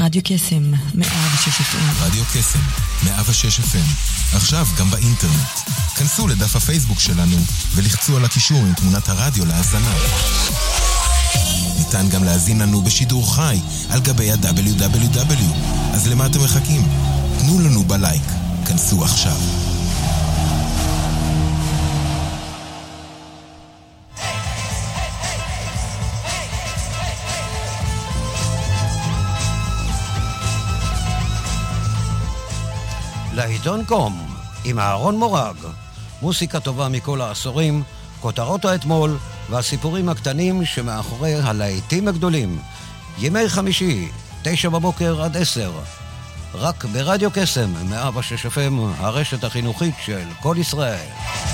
רדיו קסם, 106 FM. רדיו קסם, 106 FM. עכשיו גם באינטרנט. כנסו לדף הפייסבוק שלנו ולחצו על הקישור עם תמונת הרדיו להאזנה. ניתן גם להאזין לנו בשידור חי על גבי ה-www. אז למה אתם מחכים? תנו לנו בלייק. כנסו עכשיו. לעיתון קום, עם אהרון מורג, מוסיקה טובה מכל העשורים, כותרות האתמול והסיפורים הקטנים שמאחורי הלהיטים הגדולים. ימי חמישי, 9 בבוקר עד 10, רק ברדיו קסם, 106 FM, הרשת החינוכית של כל ישראל.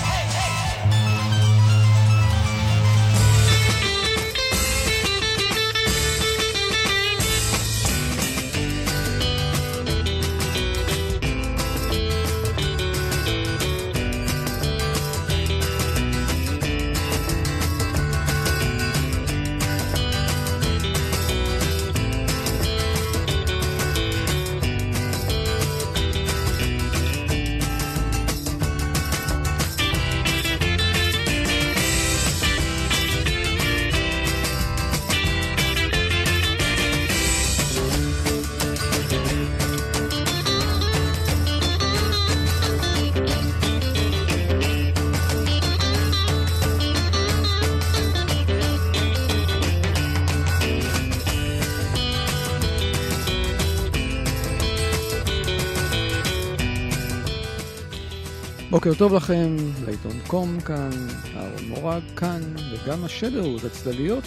בוקר טוב לכם, לעיתון קום כאן, אהרון מורג כאן, וגם השדרות, הצלליות.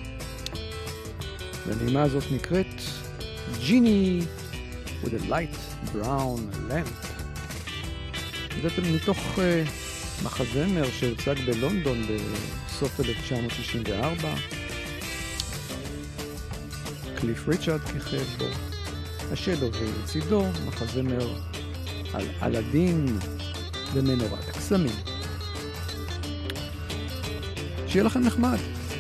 והנעימה הזאת נקראת Genie with a light brown lamp. זה מתוך מחזמר שהוצג בלונדון בסוף 1964. קליף ריצ'רד כיכב בו, השדרות לצידו, מחזמר על אלאדין ומנורת הקסמים. שיהיה לכם נחמד.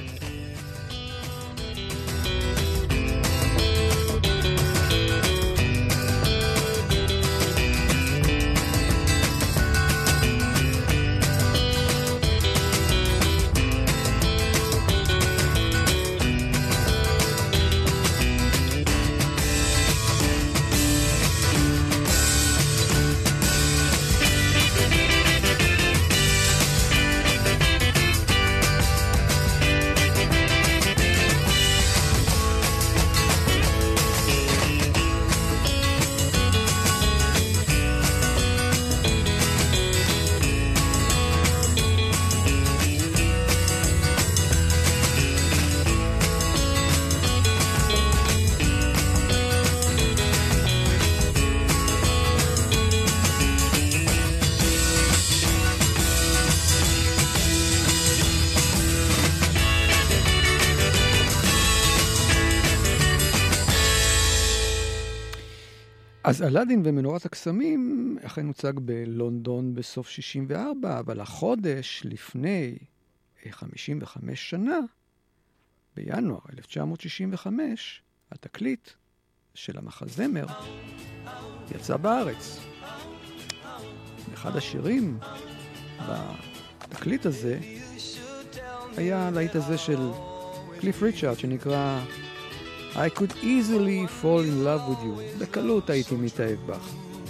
אז אלאדין ומנורת הקסמים אכן הוצג בלונדון בסוף 64, אבל החודש לפני 55 שנה, בינואר 1965, התקליט של המחזמר יצא בארץ. אחד השירים בתקליט הזה היה הלהיט הזה של קליף ריצ'רד שנקרא I could easily fall in love with you. בקלות הייתי מתאהב בך.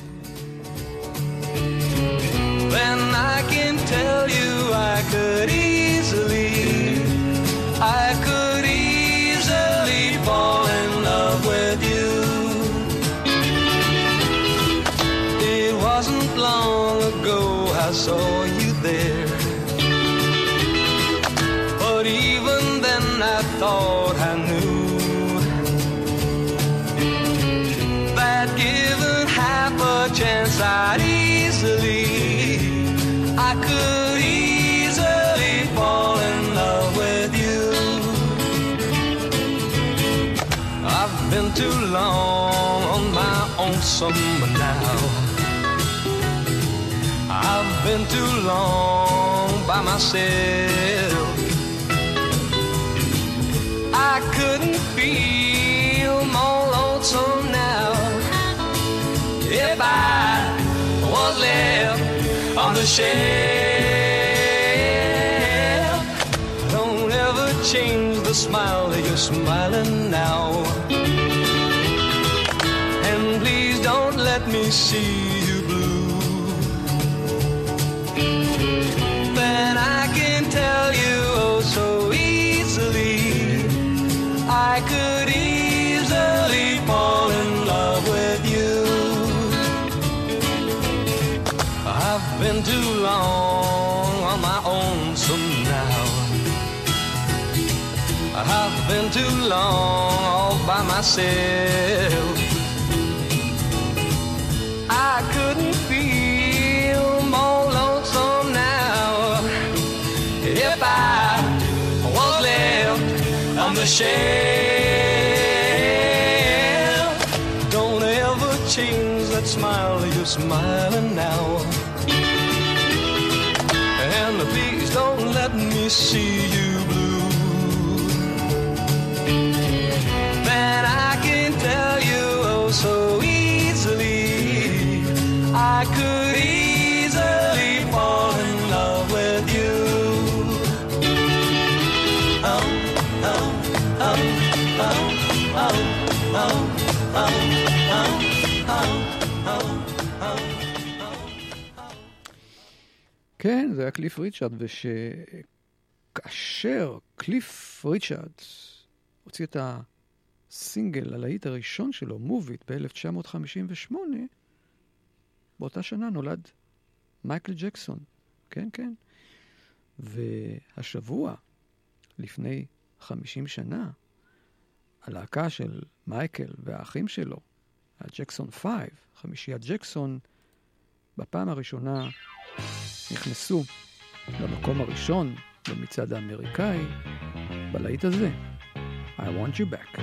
Then I can tell you I could easily fall in love with you. It wasn't long ago I saw you there, but even then I thought I knew given half a chance I could easily fall in love with you. I've been too long on my own summer now. I've been too long by myself. I couldn't feel more lonesome the shell. Don't ever change the smile that you're smiling now. And please don't let me see you blue. Then I can tell you oh so easily, I could easily fall in love with you. I've been too long on my own, so now I've been too long all by myself. I couldn't feel more lonesome now if I was left on the shelf. Don't ever change that smile that you're smiling now. And please don't let me see you blue. Man, I can tell you oh so easily, I could easily fall in love with you. Oh, oh, oh, oh, oh, oh, oh, oh, oh, oh. כן, זה היה קליף ריצ'רד, וכאשר קליף ריצ'רד הוציא את הסינגל הלהיט הראשון שלו, Move It, ב-1958, באותה שנה נולד מייקל ג'קסון. כן, כן. והשבוע, לפני 50 שנה, הלהקה של מייקל והאחים שלו, הג'קסון 5, חמישיית ג'קסון, בפעם הראשונה נכנסו למקום הראשון במצעד האמריקאי, בלהיט הזה, I Want You Back.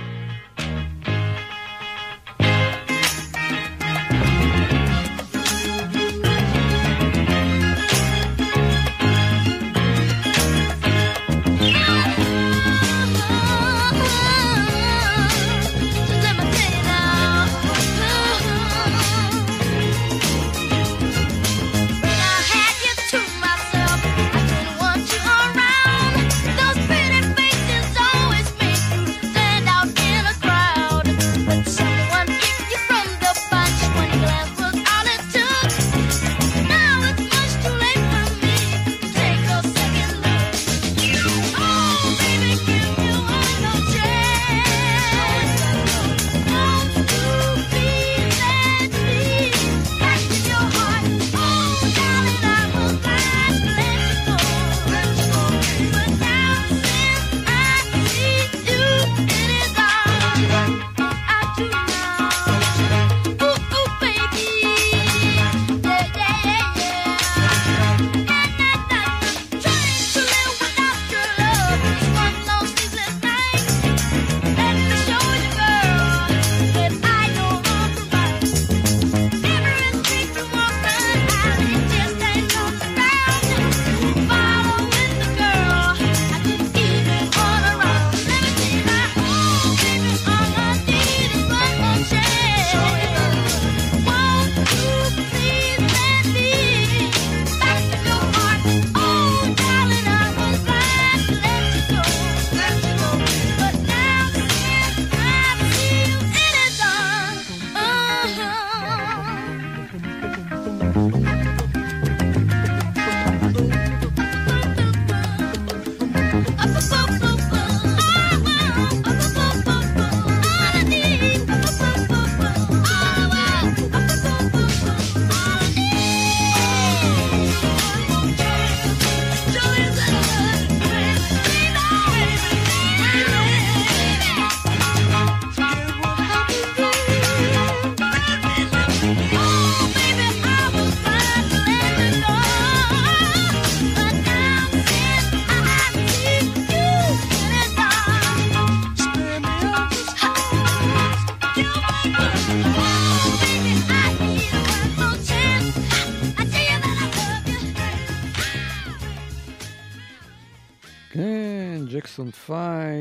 ג'קסון 5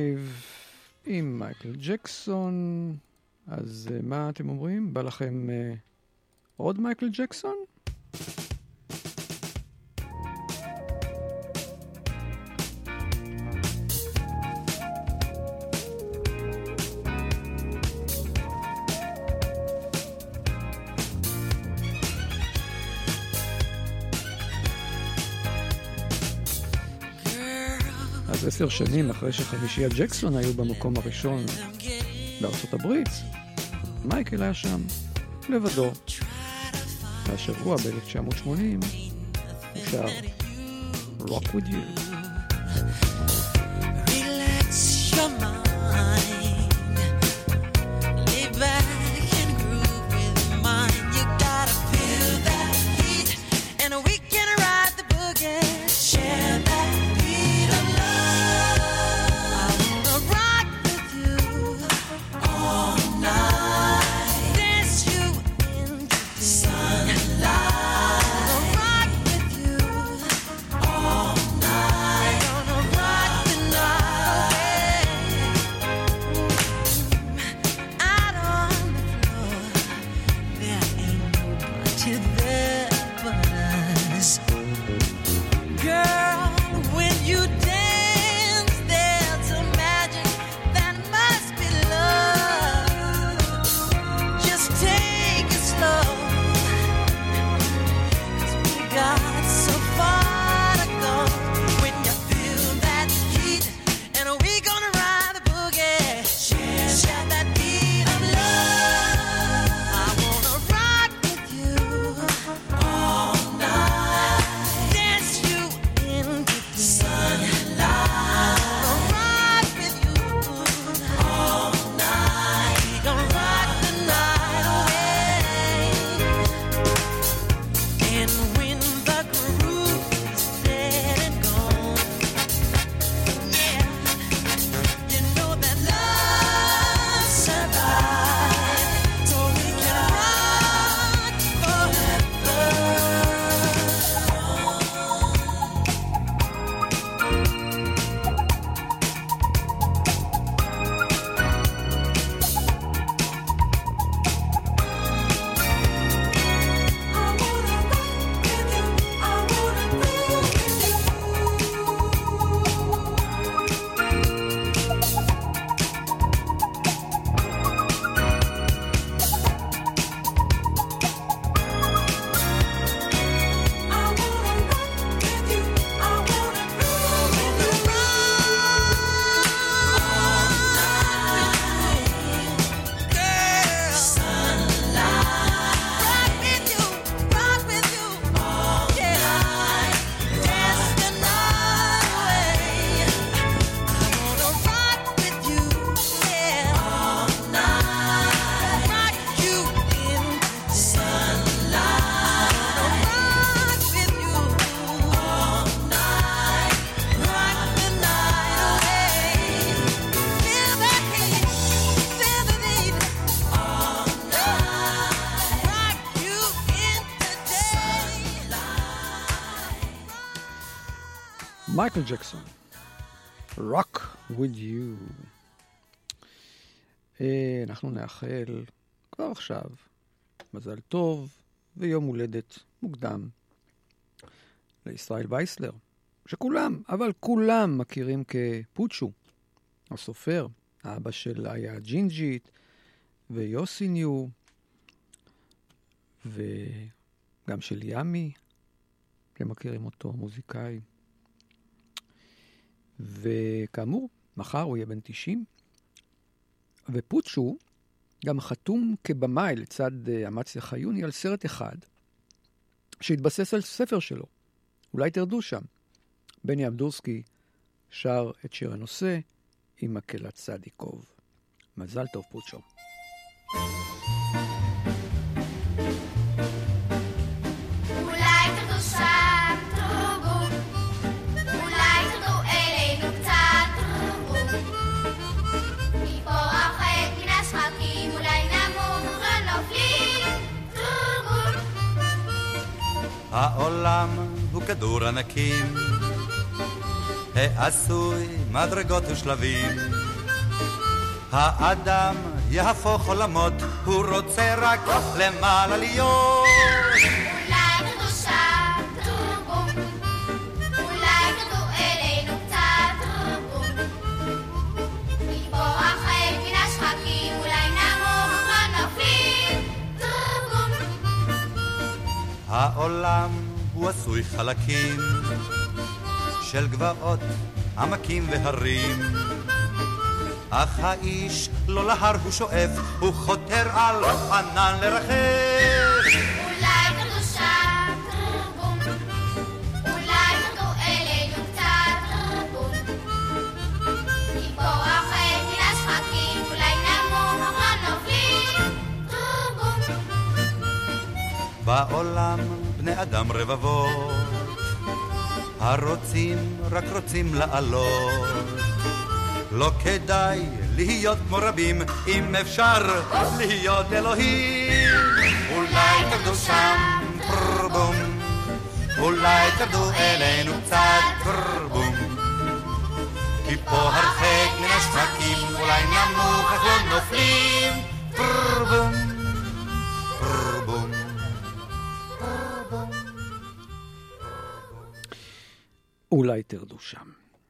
עם מייקל ג'קסון. אז מה אתם אומרים? בא לכם עוד מייקל ג'קסון? 10 שנים אחרי שחמישיית ג'קסון היו במקום הראשון בארצות הברית, מייקל היה שם לבדו. והשבוע ב-1980 הוא שר Rock With You. Relax your mind, lay back and groove with mine. You gotta feel that heat, and we can ride the boogie. Share that beat of love. I wanna rock with you all night, dance you into the sunlight. מייקל ג'קסון, Rock With You. אנחנו נאחל כבר עכשיו מזל טוב ויום הולדת מוקדם לישראל וייסלר, שכולם, אבל כולם מכירים כפוצ'ו, הסופר, האבא של איה ג'ינג'ית ויוסי ניו, וגם של ימי, שמכירים אותו, מוזיקאי. וכאמור, מחר הוא יהיה בן 90, ופוצ'ו גם חתום כבמאי לצד אמציה חיוני על סרט אחד שהתבסס על ספר שלו. אולי תרדו שם. בני אבדורסקי שר את שיר הנושא עם מקהלת צדיקוב. מזל טוב פוצ'ו. העולם הוא כדור ענקים, העשוי מדרגות ושלבים. האדם יהפוך עולמות, הוא רוצה רק למעלה להיות. אולי קדושה תרגום, אולי קדו אלינו קצת תרגום, לברוח מן השחקים, אולי נמוך ונופלים תרגום. העולם הוא עשוי חלקים של גבעות עמקים והרים. אך האיש לא להר הוא שואף, הוא חותר על ענן לרחב. אולי תרדו שם, טרבום, אולי תרדו אלינו קצת, טרבום, כי פה החיים מן השחקים, אולי נמוך הנופלים, טרבום. בעולם בני אדם רבבות, הרוצים רק רוצים לעלות. לא כדאי להיות כמו רבים, אם אפשר להיות אלוהים. אולי תרדו שם, פרבום, אולי תרדו אלינו קצת, פרבום, כי פה הרחק מן השחקים, אולי נמוך אך לא נופלים, פרבום, פרבום, פרבום. אולי תרדו שם.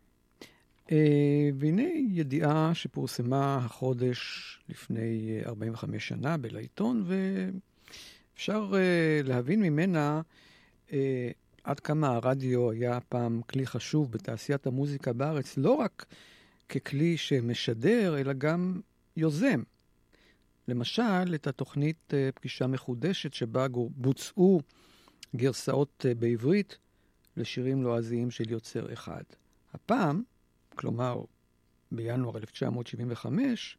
והנה ידיעה שפורסמה החודש לפני 45 שנה בלעיתון, ואפשר להבין ממנה עד כמה הרדיו היה פעם כלי חשוב בתעשיית המוזיקה בארץ, לא רק ככלי שמשדר, אלא גם יוזם. למשל, את התוכנית פגישה מחודשת שבה בוצעו גרסאות בעברית לשירים לועזיים של יוצר אחד. הפעם, כלומר, בינואר 1975,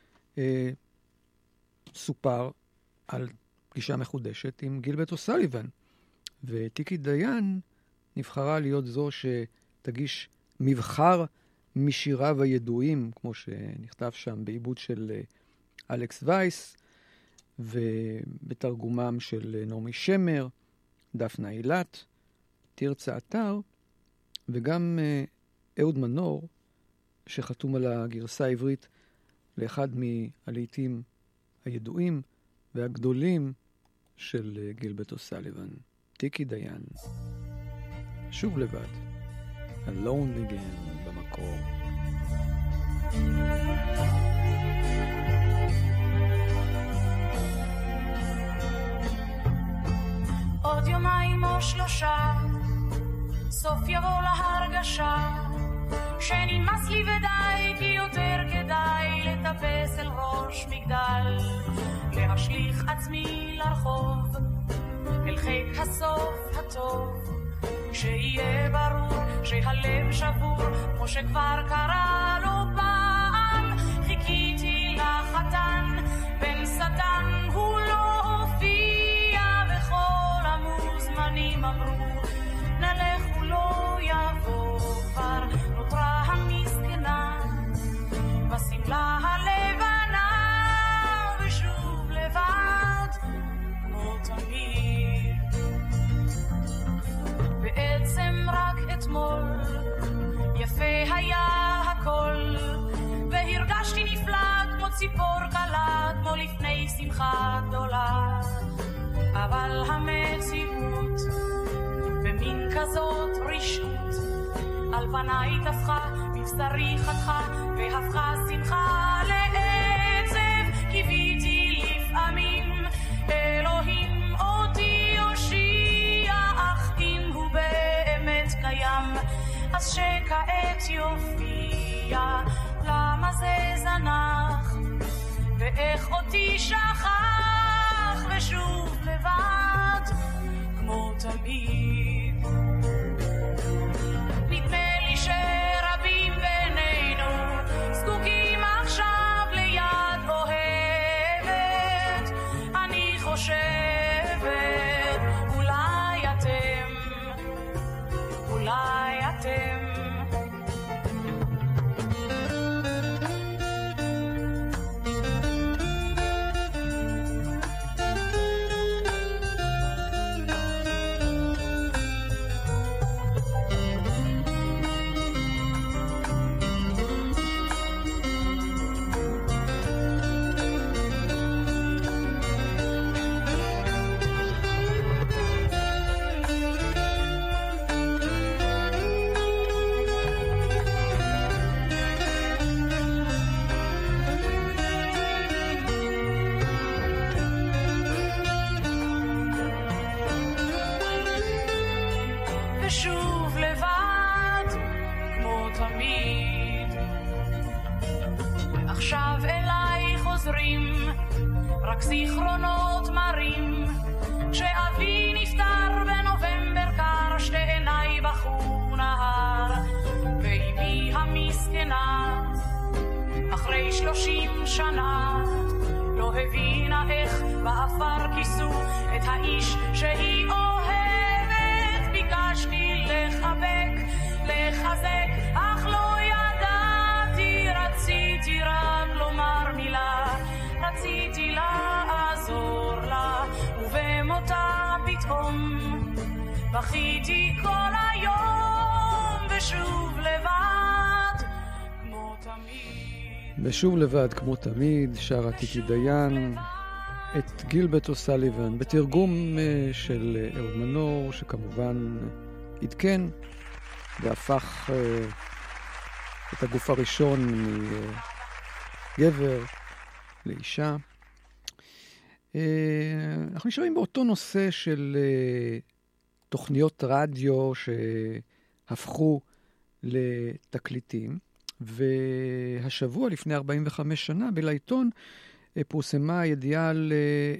סופר על פגישה מחודשת עם גילברט אוסליבן, וטיקי דיין נבחרה להיות זו שתגיש מבחר משיריו הידועים, כמו שנכתב שם בעיבוד של אלכס וייס, ובתרגומם של נעמי שמר, דפנה אילת, תרצה אתר, וגם אהוד מנור, שחתום על הגרסה העברית לאחד מהלהיטים הידועים והגדולים של גילברט אוסליבן, טיקי דיין. שוב לבד, Alone Again במקור. עוד יומיים או שלושה, סוף יבוא להרגשה שנמאס לי ודי, כי יותר כדאי לטפס אל ראש מגדל, להשליך עצמי לרחוב אל חיק הסוף הטוב, שיהיה ברור שהלב שבור כמו שכבר קרה לו פעם. חיכיתי לחתן בן שטן, הוא לא הופיע, וכל המוזמנים אמרו נלך, הוא לא יבוא. כבר נותרה המסכנה בשמלה הלבנה, ושוב לבד כמו תמיד. בעצם רק אתמול יפה היה הכל, והרגשתי נפלא כמו ציפור קלה, כמו לפני שמחה גדולה. אבל המציאות במין כזאת רשעות על פניי טפחה, מבשרי חתכה והפכה שמחה לעצב. קיוויתי לפעמים אלוהים אותי יושיע, אך אם הוא באמת קיים אז שכעת יופיע. למה זה זנח ואיך אותי שכח, ושוב לבד כמו תמיד. נדמה לי שרבים בינינו זקוקים עכשיו ליד אוהבת. אני חושבת אולי אתם עכשיו אליי חוזרים רק זיכרונות מרים כשאבי נפטר בנובמבר קר שתי עיניי בחור נהר ואימי המסכנה אחרי 30 שנה לא הבינה איך באפר כיסו את האיש שהיא אוהבת ביקשתי לחבק לחזק אך לא ידעתי רציתי רק לומר מילה רציתי לעזור לה ובמותה פתאום בכיתי כל היום ושוב לבד כמו תמיד ושוב לבד כמו תמיד שרה טיקי דיין את גילברט אוסליבן בתרגום של אהוד מנור שכמובן עדכן והפך את הגוף הראשון מגבר לאישה. אנחנו נשארים באותו נושא של תוכניות רדיו שהפכו לתקליטים, והשבוע לפני 45 שנה בלעיתון פורסמה ידיעה על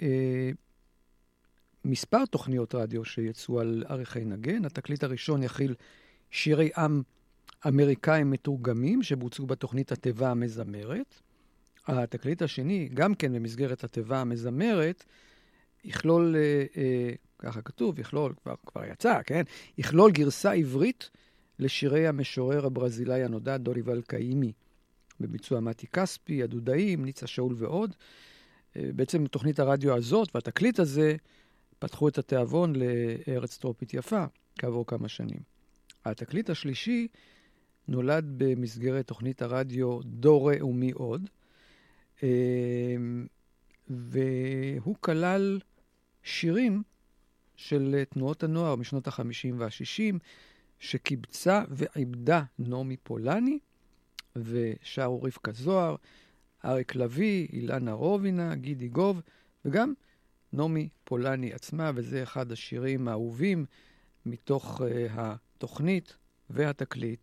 מספר תוכניות רדיו שיצאו על עריכי נגן. התקליט הראשון יכיל שירי עם אמריקאים מתורגמים שבוצעו בתוכנית התיבה המזמרת. התקליט השני, גם כן במסגרת התיבה המזמרת, יכלול, ככה כתוב, יכלול, כבר יצא, כן? יכלול גרסה עברית לשירי המשורר הברזילאי הנודע דוריבל קאימי, בביצוע מתי כספי, הדודאים, ניצה שאול ועוד. בעצם תוכנית הרדיו הזאת והתקליט הזה פתחו את התיאבון לארץ טרופית יפה כעבור כמה שנים. התקליט השלישי נולד במסגרת תוכנית הרדיו דורה ומי עוד, והוא כלל שירים של תנועות הנוער משנות ה-50 וה-60, שקיבצה ועיבדה נעמי פולני, ושרו רבקה זוהר, אריק לוי, אילנה רובינה, גידי גוב, וגם נעמי פולני עצמה, וזה אחד השירים האהובים מתוך התוכנית והתקליט.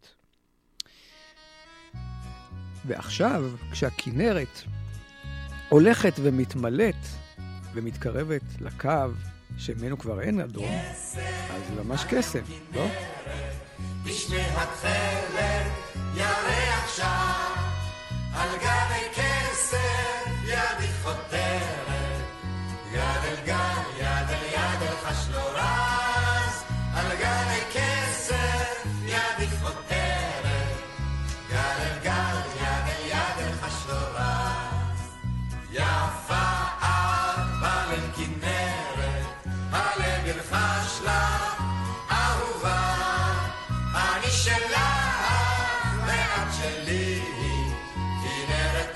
ועכשיו, כשהכינרת הולכת ומתמלאת ומתקרבת לקו שממנו כבר אין אדום, אז זה ממש קסם, לא? בשמי התכלת ירח שם על גבי כסף ידי חותרת יד אל גל יד אל יד אל חשלורז על גבי כסף ידי חותרת יד אל גל יד אל יד אל חשלורז יפה את בלב כנרת הלב ילחש לה אהובה אני שלך ואת שלי כנרת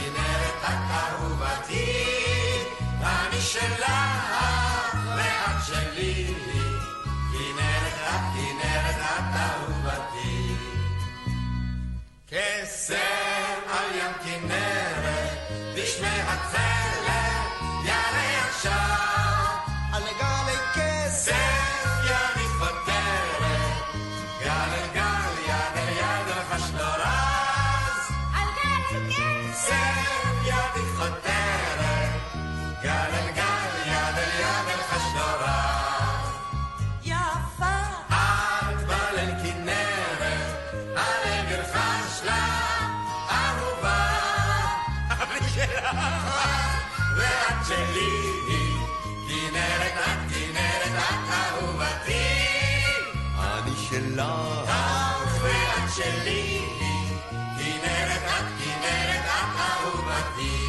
אהובתי אני שלך ואת שלי כנרת את אהובתי כסר על ים כנרת בשמי התכלת ירח שם על גלי כסף ידי חותרת גל אל גל יד אל יד אל חשלורז על גל כסף ידי חותרת גל אל גל יד אל יד אל חשלורז יפה את בליל כנרת הלב ילחש לה אהובה אני שלך ואת שלי כנרת את אהובתי אני שלך ואת שלי כנרת את אהובתי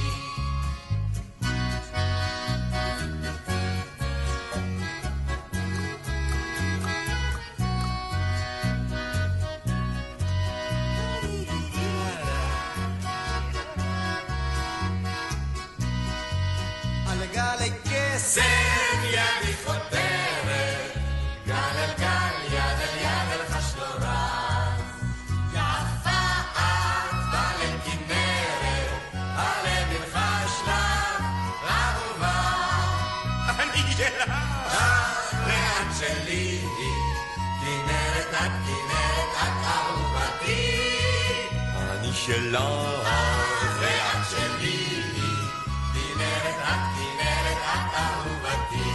על גלי כסף ידי חותרת גל אל גל יד אל יד אל חשלורז יפה את בלב כנרת הלב ילחש לך אהובה אני שלך ואת שלי כנרת את אהובתי אני אני שלך ואת שלי, כנרת את אהובתי.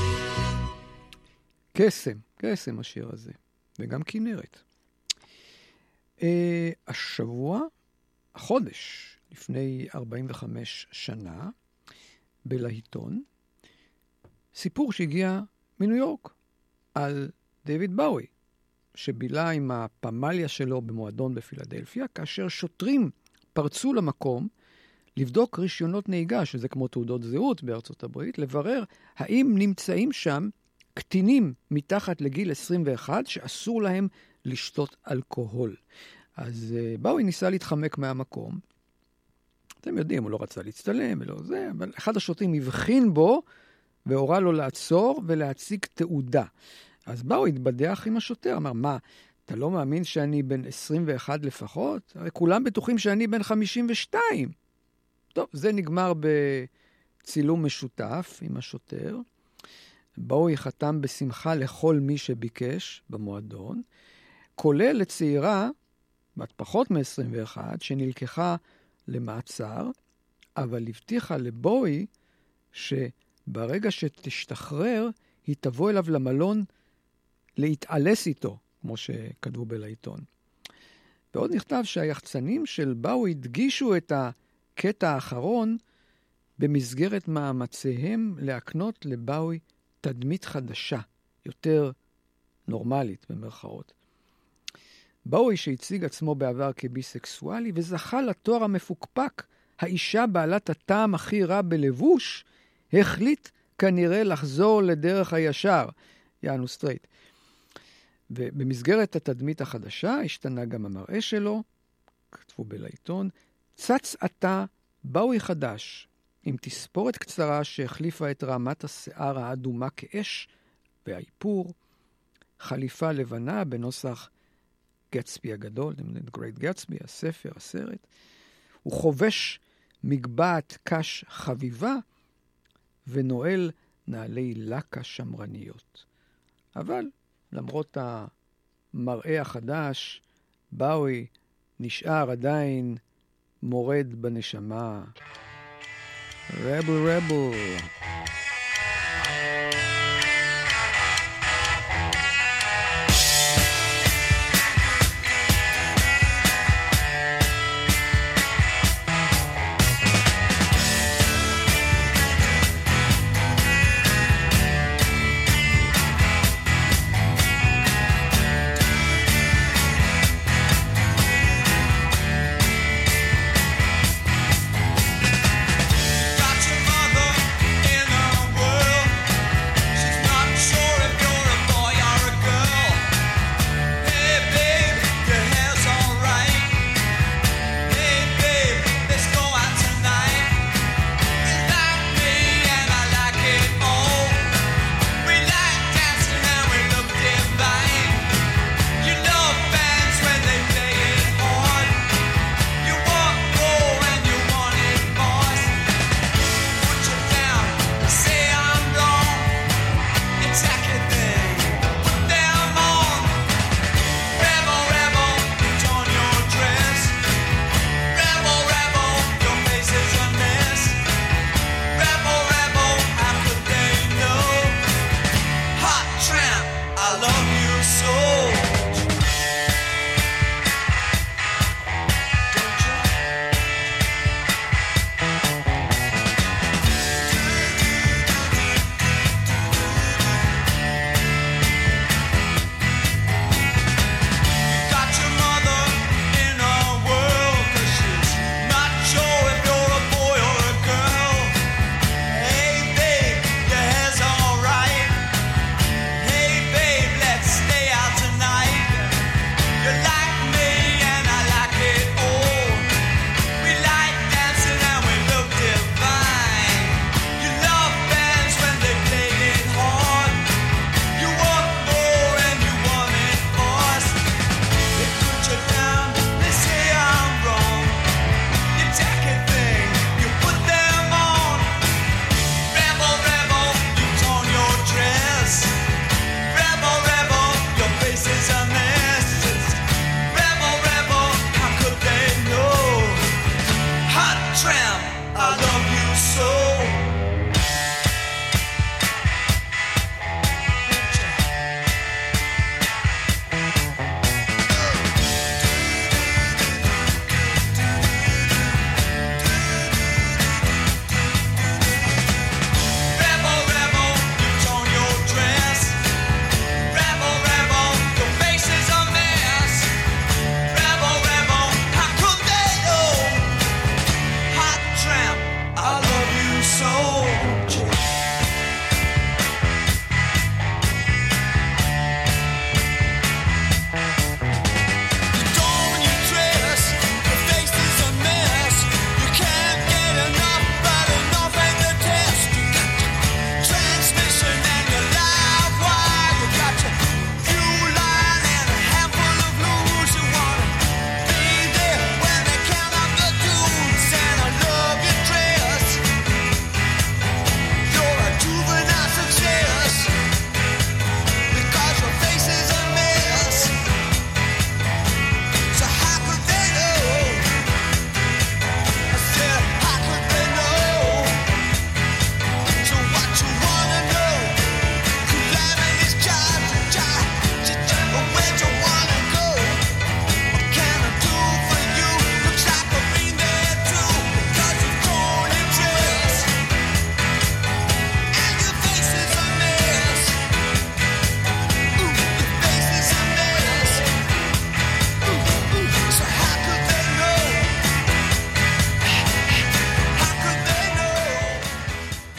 קסם, קסם השיר הזה, וגם כנרת. השבוע, החודש, לפני 45 שנה, בלהיטון, סיפור שהגיע מניו יורק על דיוויד באוי, שבילה עם הפמליה שלו במועדון בפילדלפיה, כאשר שוטרים פרצו למקום לבדוק רישיונות נהיגה, שזה כמו תעודות זהות בארצות הברית, לברר האם נמצאים שם קטינים מתחת לגיל 21 שאסור להם לשתות אלכוהול. אז באוי ניסה להתחמק מהמקום. אתם יודעים, הוא לא רצה להצטלם ולא זה, אבל אחד השוטרים הבחין בו והורה לו לעצור ולהציג תעודה. אז באוי התבדח עם השוטר, אמר, מה, אתה לא מאמין שאני בן 21 לפחות? הרי כולם בטוחים שאני בן 52. טוב, זה נגמר בצילום משותף עם השוטר. באוי חתם בשמחה לכל מי שביקש במועדון, כולל לצעירה, בת פחות מ-21, שנלקחה למעצר, אבל הבטיחה לבואי שברגע שתשתחרר, היא תבוא אליו למלון להתעלס איתו, כמו שכתבו בלעיתון. ועוד נכתב שהיחצנים של באוי הדגישו את הקטע האחרון במסגרת מאמציהם להקנות לבאוי תדמית חדשה, יותר נורמלית במרכאות. באוי שהציג עצמו בעבר כביסקסואלי וזכה לתואר המפוקפק, האישה בעלת הטעם הכי רע בלבוש, החליט כנראה לחזור לדרך הישר, יענו סטרייט. ובמסגרת התדמית החדשה השתנה גם המראה שלו, כתבו בלעיתון, צץ עתה באוי חדש, עם תספורת קצרה שהחליפה את רמת השיער האדומה כאש והאיפור, חליפה לבנה בנוסח גטסבי הגדול, Great Gatsby, הספר, הסרט. הוא חובש מגבעת קש חביבה ונועל נעלי לקה שמרניות. אבל למרות המראה החדש, באוי נשאר עדיין מורד בנשמה. רבל רבל. Got your mother in a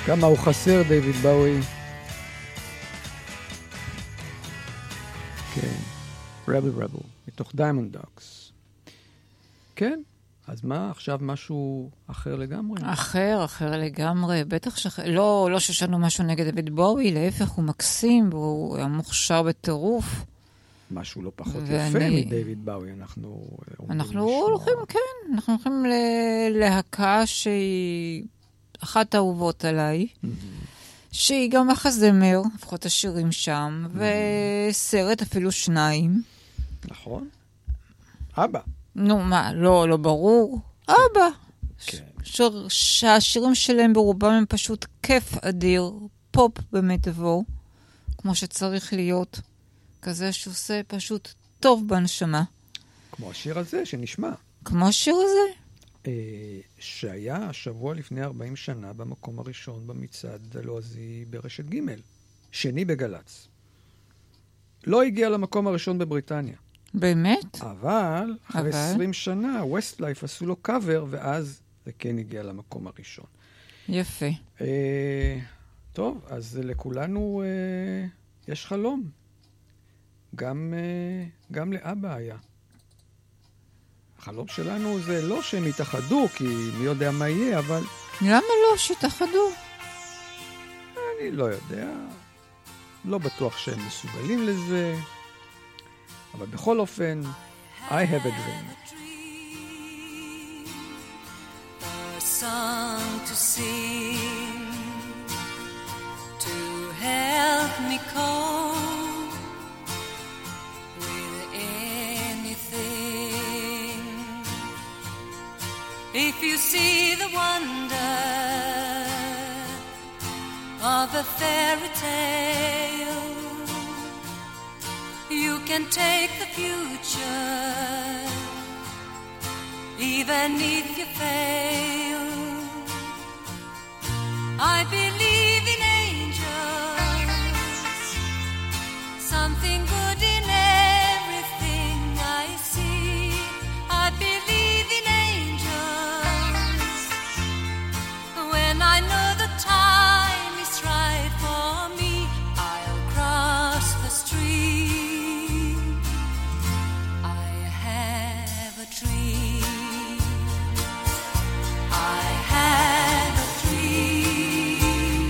כמה הוא חסר, דיוויד באוי. כן, רבל, מתוך דיימונד דוגס. כן, אז מה, עכשיו משהו אחר לגמרי? אחר לגמרי, בטח לא שיש לנו משהו נגד דיוויד באוי, להפך, הוא מקסים, והוא מוכשר בטירוף. משהו לא פחות יפה מדיוויד באוי, אנחנו הולכים להקה שהיא אחת האהובות עליי, שהיא גם מחזמר, לפחות השירים שם, וסרט אפילו 2. נכון. אבא. נו, מה, לא ברור. אבא. שהשירים שלהם ברובם הם פשוט כיף אדיר, פופ במיטבו, כמו שצריך להיות. כזה שעושה פשוט טוב בנשמה. כמו השיר הזה שנשמע. כמו השיר הזה? שהיה השבוע לפני 40 שנה במקום הראשון במצעד הלועזי ברשת ג', שני בגלץ. לא הגיע למקום הראשון בבריטניה. באמת? אבל אחרי 20 שנה, ווסטלייף עשו לו קאבר, ואז זה כן הגיע למקום הראשון. יפה. טוב, אז לכולנו יש חלום. גם לאבא היה. החלום שלנו זה לא שהם יתאחדו, כי מי יודע מה יהיה, אבל... למה לא שיתאחדו? אני לא יודע. לא בטוח שהם מסוגלים לזה. אבל בכל אופן, I have a dream. A song to sing, to help me cope with anything. If you see the wonder of a fairy tale, you can take the future, even if you fail. I believe in angels, something good in everything I see. I believe in angels, when I know the time is right for me, I'll cross the street. I have a dream. I have a dream.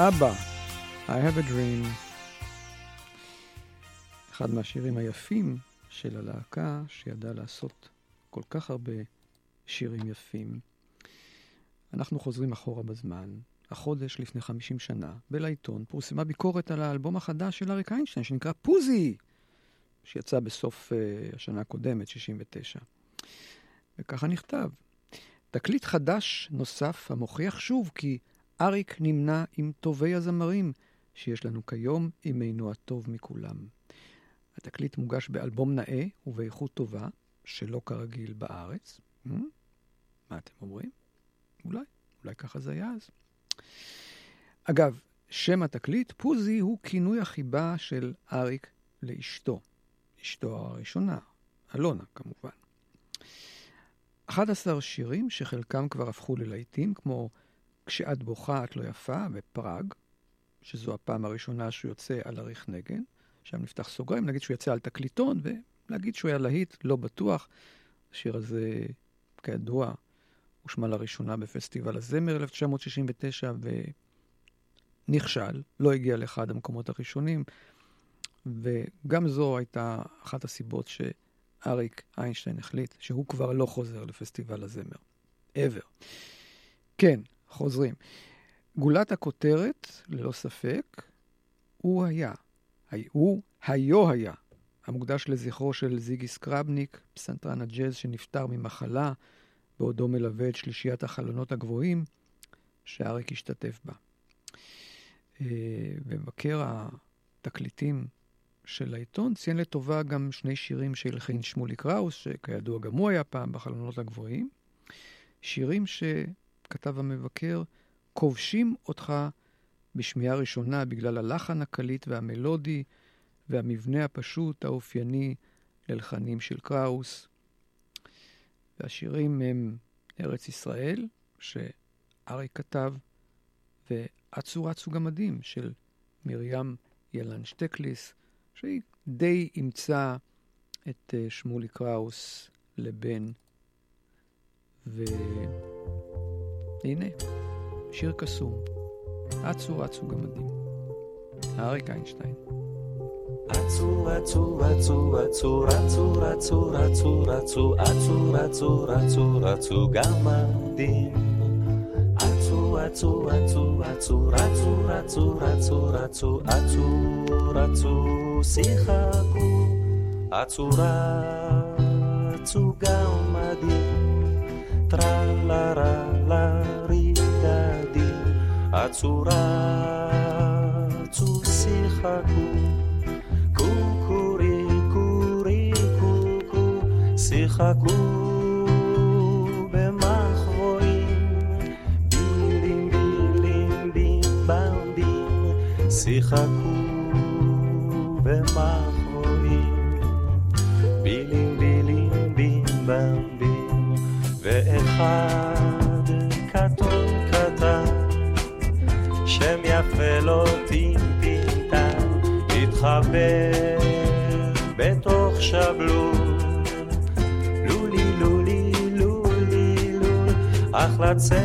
אבא, I have a dream. אחד מהשירים היפים של הלהקה שידע לעשות כל כך הרבה שירים יפים. אנחנו חוזרים אחורה בזמן. החודש לפני 50 שנה, בלעיתון, פורסמה ביקורת על האלבום החדש של אריק איינשטיין, שנקרא פוזי, שיצא בסוף השנה הקודמת, 69. וככה נכתב, תקליט חדש נוסף המוכיח שוב כי אריק נמנה עם טובי הזמרים שיש לנו כיום עמנו הטוב מכולם. התקליט מוגש באלבום נאה ובאיכות טובה, שלא כרגיל בארץ. מה אתם אומרים? אולי ככה זה היה אז. אגב, שם התקליט, פוזי, הוא כינוי החיבה של אריק לאשתו. אשתו הראשונה, אלונה כמובן. 11 שירים שחלקם כבר הפכו ללהיטים, כמו כשאת בוכה את לא יפה בפראג, שזו הפעם הראשונה שהוא יוצא על עריך נגן. שם נפתח סוגריים, נגיד שהוא יצא על תקליטון, ולהגיד שהוא היה להיט, לא בטוח. השיר הזה, כידוע, הושמע לראשונה בפסטיבל הזמר 1969, ונכשל, לא הגיע לאחד המקומות הראשונים, וגם זו הייתה אחת הסיבות שאריק איינשטיין החליט שהוא כבר לא חוזר לפסטיבל הזמר. ever. כן, חוזרים. גולת הכותרת, ללא ספק, הוא היה, המוקדש לזכרו של זיגי סקרבניק, פסנתרן הג'אז שנפטר ממחלה, בעודו מלווה את שלישיית החלונות הגבוהים, שאריק השתתף בה. ומבקר התקליטים של העיתון ציין לטובה גם שני שירים שהלחין שמולי קראוס, שכידוע גם הוא היה פעם בחלונות הגבוהים. שירים שכתב המבקר, כובשים אותך בשמיעה ראשונה בגלל הלחן הקליט והמלודי, והמבנה הפשוט האופייני ללחנים של קראוס. והשירים הם ארץ ישראל, שאריק כתב, ועצו רצו גמדים של מרים ילן שטקליס, שהיא די אימצה את שמולי קראוס לבן. והנה, שיר קסום, עצו רצו גמדים, אריק איינשטיין. עצו רצו רצו רצו רצו רצו רצו רצו עצו רצו רצו רצו גמדים, עצו עצו עצו עצו רצו רצו רצו רצו עצו רצו שיחקו, עצו רצו גמדים, טרלרה לרידדים, עצו רצו שיחקו, קוקורי קורי קוקו, שיחקו במחבואים, בילים בילים בים במבים, שיחקו במחבואים, בילים בילים בים במבים, ואחד קטון קטן, שם יפה לו טינטינטן, התחבר בתוך שבלול, לולי לולי לולי לול, אך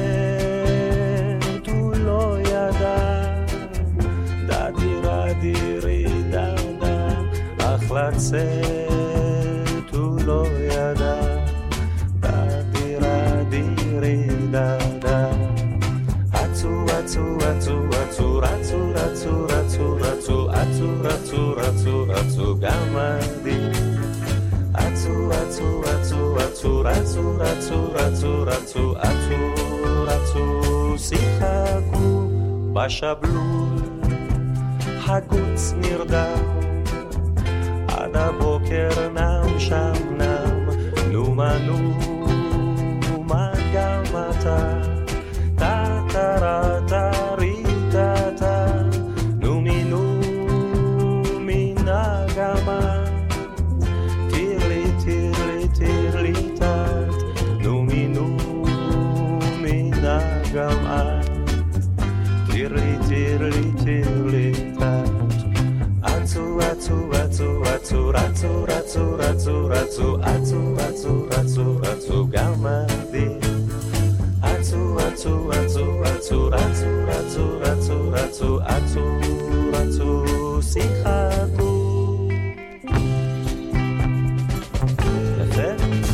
לצאת הוא לא ידע, דדירה דירי דם דם, אך לצאת הוא לא ידע, דדירה דירי דם דם. עצו עצו עצו עצו רצו רצו רצו רצו עצו רצו רצו רצו גמדים, עצו עצו עצו עצו רצו רצו רצו רצו עצו רצו שיחקו בשבלול, הגוץ נרדם עד הבוקר נם שם נם, נומה נומה גם אתה, טה-טה-טה-טה-רי-טה-טה, נומי-נומי נגמה, טירלי-טירלי-טירלי-טת, נומי-נומי נגמה, טירלי-טירלי-טירלי-טת, עצו עצו עצו עצו רצו רצו רצו רצו עצו רצו רצו רצו גמדים, עצו רצו שיחקו. יפה.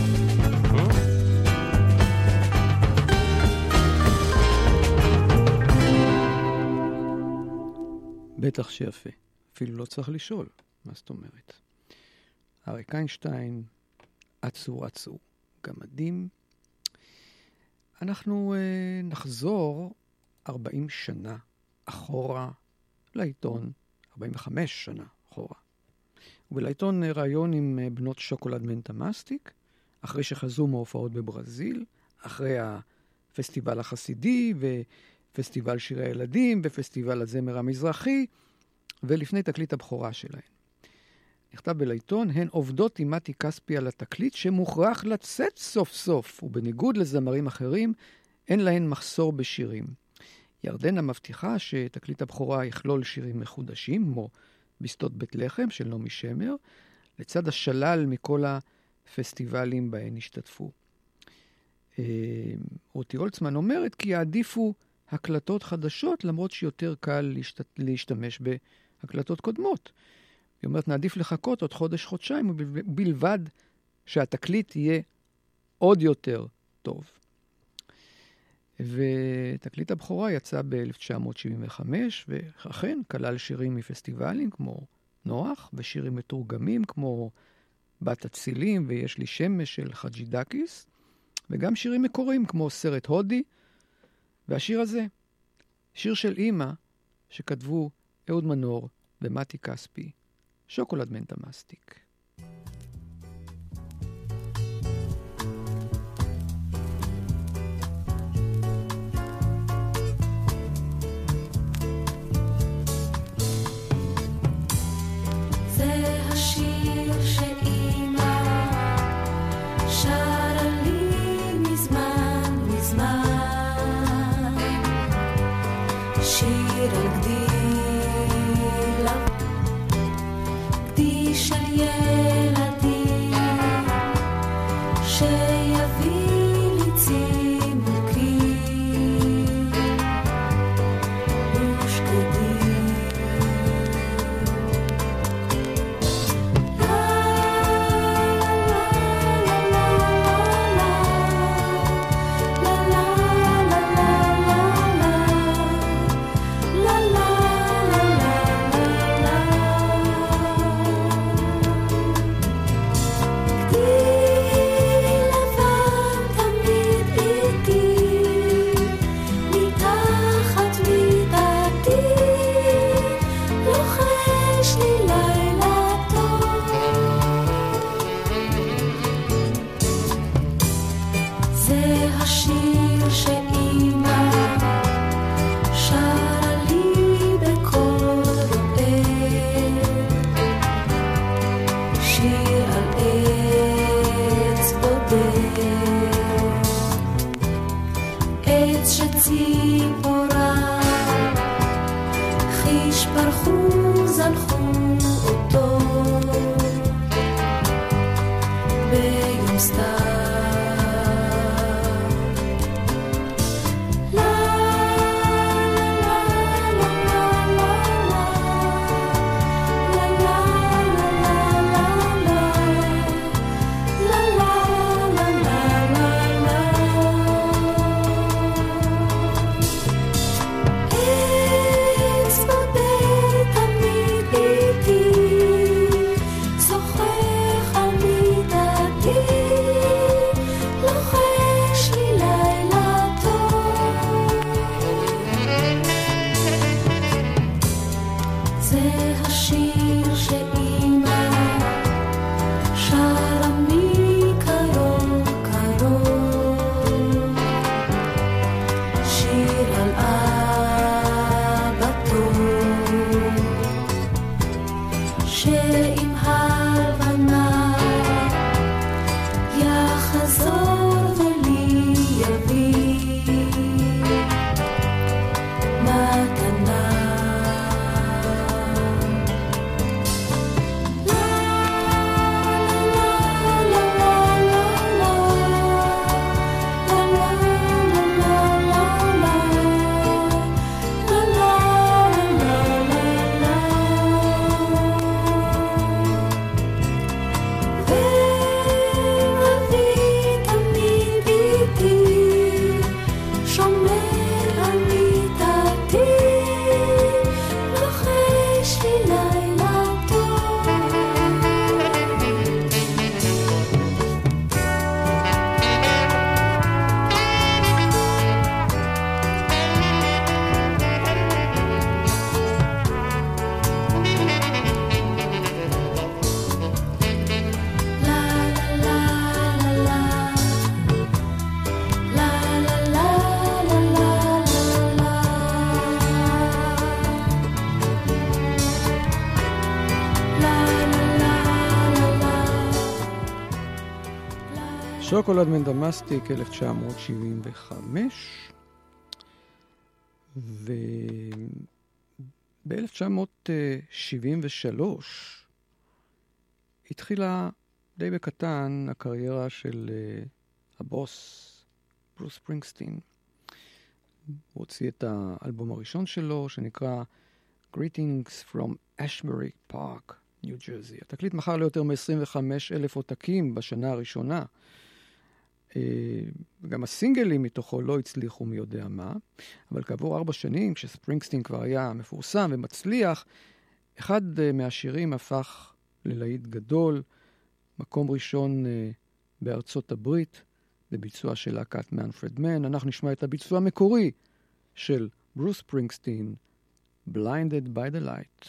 בטח שיפה. אפילו לא צריך לשאול. מה זאת אומרת? אריק איינשטיין, עצור, גמדים. אנחנו נחזור 40 שנה אחורה לעיתון, 45 שנה אחורה. ובלעיתון ראיון עם בנות שוקולד מנטה מסטיק, אחרי שחזו מהופעות בברזיל, אחרי הפסטיבל החסידי ופסטיבל שירי הילדים ופסטיבל הזמר המזרחי, ולפני תקליט הבכורה שלהן. נכתב בלעיתון, הן עובדות עם מתי כספי על התקליט שמוכרח לצאת סוף סוף, ובניגוד לזמרים אחרים, אין להן מחסור בשירים. ירדנה מבטיחה שתקליט הבכורה יכלול שירים מחודשים, כמו בשדות בית לחם של נעמי שמר, לצד השלל מכל הפסטיבלים בהן השתתפו. רותי הולצמן אומרת כי יעדיפו הקלטות חדשות, למרות שיותר קל להשתמש בהקלטות קודמות. היא אומרת, נעדיף לחכות עוד חודש-חודשיים, בלבד שהתקליט יהיה עוד יותר טוב. ותקליט הבכורה יצא ב-1975, ואכן כלל שירים מפסטיבלים כמו נוח, ושירים מתורגמים כמו בת הצילים ויש לי שמש של חג'ידקיס, וגם שירים מקוריים כמו סרט הודי, והשיר הזה, שיר של אמא שכתבו אהוד מנור ומתי כספי, שוקולד מנטה מסטיק. זה השיר שאמא שרה לי מזמן מזמן, שיר על גדי של ילדים שיביא לי צימוקים ושקדים. שוקולד מנדמסטיק 1975, וב-1973 התחילה די בקטן הקריירה של הבוס ברוס ספרינגסטין. הוא הוציא את האלבום הראשון שלו שנקרא Greetings from Ashbury Park, ניו ג'רזי. התקליט מכר ליותר מ-25,000 עותקים בשנה הראשונה. גם הסינגלים מתוכו לא הצליחו מי יודע מה, אבל כעבור 4 שנים, כשספרינגסטין כבר היה מפורסם ומצליח, אחד מהשירים הפך ללהיט גדול, מקום ראשון בארצות הברית, בביצוע של להקת מנפרד מן. אנחנו נשמע את הביצוע המקורי של ברוס ספרינגסטין, Blinded by the Light.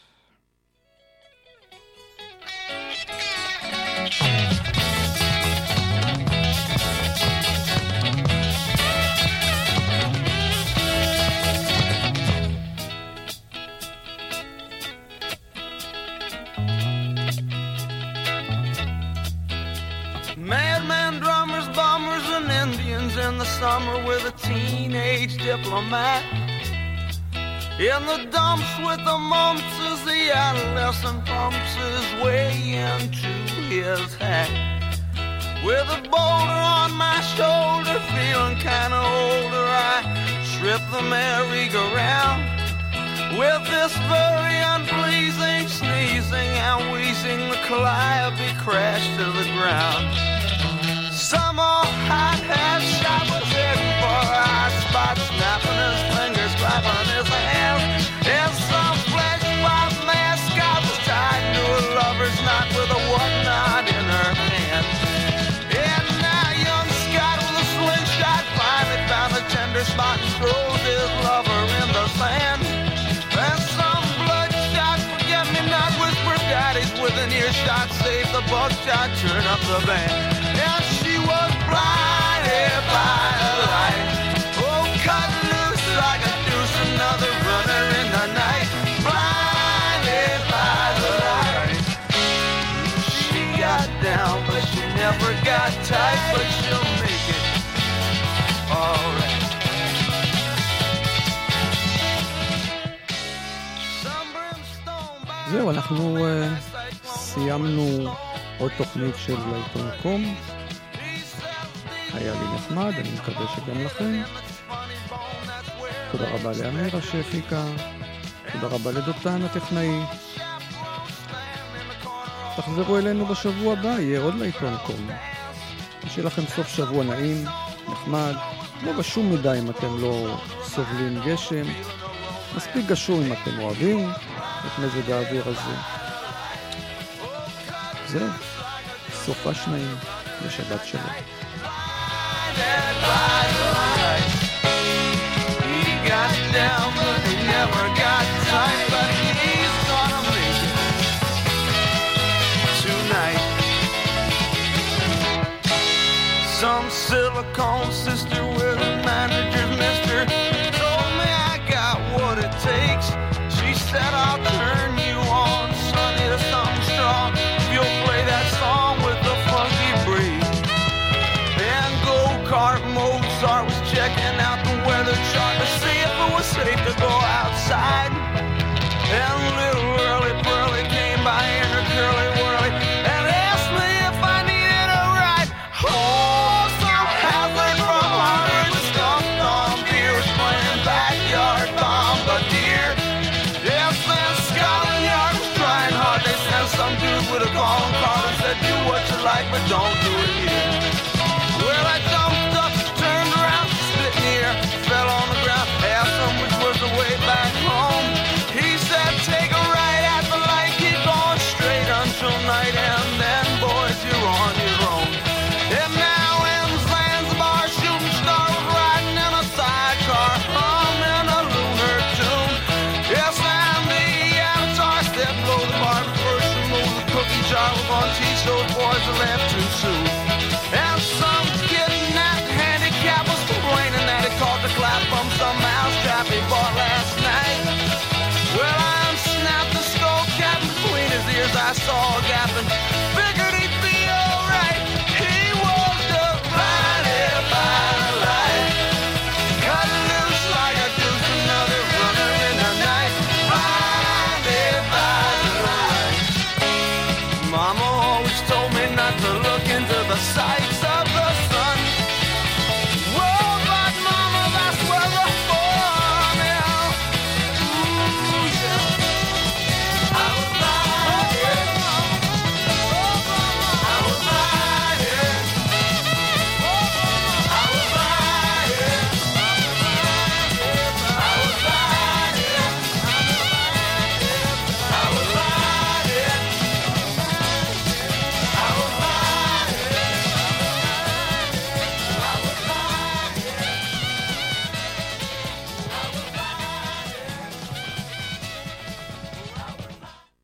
Madman drummers, bombers, and Indians in the summer with a teenage diplomat. In the dumps with the mumps as the adolescent pumps his way into his hat. With a boulder on my shoulder, feeling kinda older, I trip the merry-go-round. With this very unpleasing sneezing and wheezing, the calliope crashed to the ground. Some old hot-hat shot was heading for a hot spot, snapping his fingers, clapping his hands. And some flesh-pop mascot was tied to a lover's knot with a whatnot in her hand. And now young Scott with a slingshot finally found a tender spot and throws his lover in the sand. And some bloodshot forget-me-not whisper daddies with an earshot save the buckshot, turn up the band. And she was blinded by the light. Oh, cut loose like a deuce, another runner in the night. Blinded by the light. She got down, but she never got tight, but she'll make it alright. זהו, אנחנו סיימנו עוד תוכנית של לעיתון קום. היה לי נחמד, אני מקווה שגם לכם. תודה רבה לאמירה שהפיקה, תודה רבה לדותן הטכנאי. תחזרו אלינו בשבוע הבא, יהיה עוד לעיתון קום. שיהיה לכם סוף שבוע נעים, נחמד, לא גשום מדי אם אתם לא סובלים גשם, מספיק גשום אם אתם אוהבים את מזג האוויר הזה. זהו, סופה שניים לשבת שלום. He got down, but he never got tight, but he's gonna make it tonight. Some silicone sister with a manager's mister told me I got what it takes. She said I'll turn you on, sonny, to something strong. You'll play that song with the funky breeze. And go-kart Mozart was checking out the weather chart to see if it was safe to go outside. And little Early Pearly came by in her curly whirly and asked me if I needed a ride. Oh, some hazard from Harvard stumped on beers playing backyard bombardier. Yes, and Scotland Yard was trying hard. They sent some dude with a calling card and said, do what you like, but don't do it here. Well, I jumped up, turned around, spit in the air, fell on the ground, asked him which was the way back home. He said, take a right at the light, keep going straight until night, and then, boys, you're on your own. And now in Zanzibar, shooting star was riding in a sidecar, humming a lunar tune. Yes, and the avatar said, blow the bar, first remove the cookie jar, we're gonna teach those boys to left too soon. And some kidnapped handicap was complaining that he caught the clap from some mousetrap he bought last night. Well, I unsnapped the skull cap between his ears. I saw a gap